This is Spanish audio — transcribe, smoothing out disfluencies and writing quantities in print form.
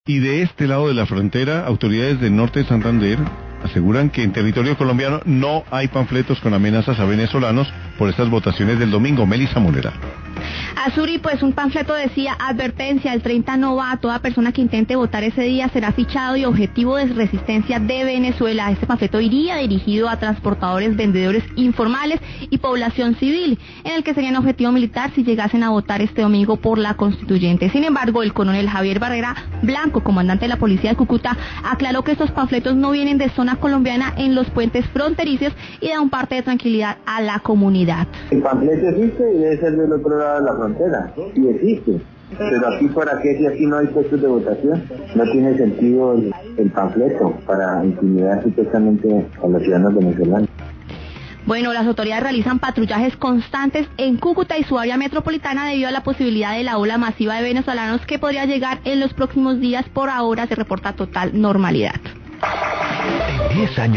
Y de este lado de la frontera, autoridades del norte de Santander aseguran que en territorio colombiano no hay panfletos con amenazas a venezolanos por estas votaciones del domingo. Melissa Molera. Azuri, pues un panfleto decía: advertencia, el 30 no va, toda persona que intente votar ese día será fichado y objetivo de resistencia de Venezuela. Este panfleto iría dirigido a transportadores, vendedores informales y población civil, en el que serían objetivo militar si llegasen a votar este domingo por la constituyente. Sin embargo, el coronel Javier Barrera Blanco, comandante de la policía de Cúcuta, aclaró que estos panfletos no vienen de zona colombiana en los puentes fronterizos y da un parte de tranquilidad a la comunidad. El panfleto existe y debe ser del otro lado de la frontera, y existe. Pero aquí, ¿para qué si aquí no hay puestos de votación? No tiene sentido el panfleto para intimidar supuestamente a los ciudadanos venezolanos. Bueno, las autoridades realizan patrullajes constantes en Cúcuta y su área metropolitana debido a la posibilidad de la ola masiva de venezolanos que podría llegar en los próximos días. Por ahora se reporta total normalidad. En 10 años